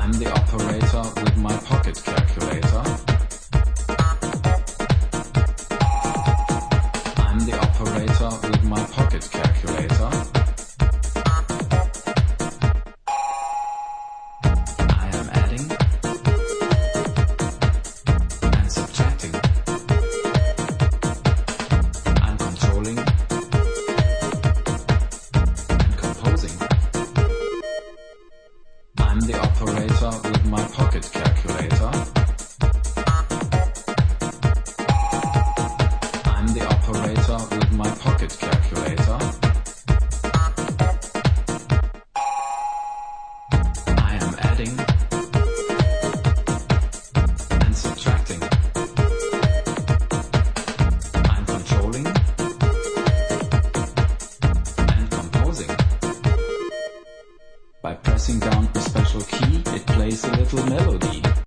I'm the operator with my pocket calculator. I'm the operator with my pocket calculator. I am adding and subtracting. I'm controlling and composing. I'm the operator with my pocket calculator. I'm the operator with my pocket calculator. I am adding and subtracting. I'm controlling and composing. By pressing down a special key, it plays a little melody.